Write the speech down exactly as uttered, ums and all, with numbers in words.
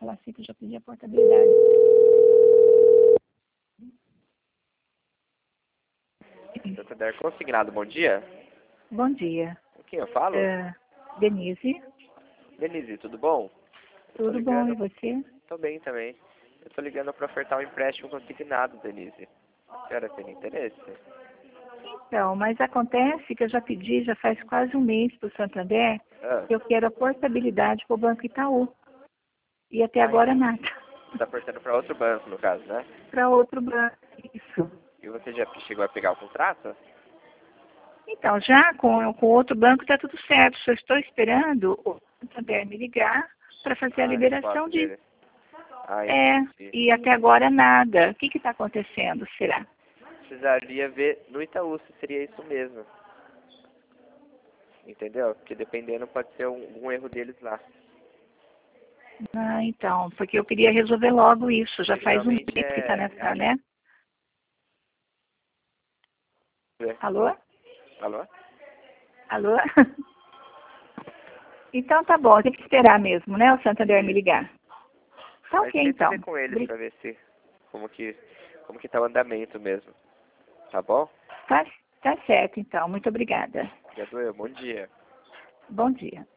falar assim que eu já pedi a portabilidade. Santander Consignado, bom dia. Bom dia. Com quem eu falo? É, Denise, Denise, tudo bom? Eu tô tudo bom e ligando... você? Tô bem também. Eu tô ligando para ofertar um empréstimo consignado, Denise. A senhora tem interesse? Então, mas acontece que eu já pedi, já faz quase um mês para o Santander, Ah, que eu quero a portabilidade para o Banco Itaú. E até ah, agora então. nada. Você tá portando para outro banco, no caso, né? Para outro banco, isso. E você já chegou a pegar o contrato? Então, já com, com outro banco está tudo certo. Só estou esperando o Santander me ligar para fazer a A liberação resposta disso. dele. Ah, É, entendi. e até agora nada. O que está acontecendo, será? Precisaria ver no Itaú se seria isso mesmo. Entendeu? Porque dependendo pode ser um, um erro deles lá. Ah, então, porque eu queria resolver logo isso. Já faz um mês Geralmente que está é... nessa, é né? a... Alô? Alô? Alô? Então tá bom, tem que esperar mesmo, né? O Santander me ligar. Tá Mas ok, tenta então. ver com eles Bri- pra ver se... Como que... Como que tá o andamento mesmo. Tá bom? Tá, tá certo, então. Muito obrigada. Obrigado eu. Bom dia. Bom dia.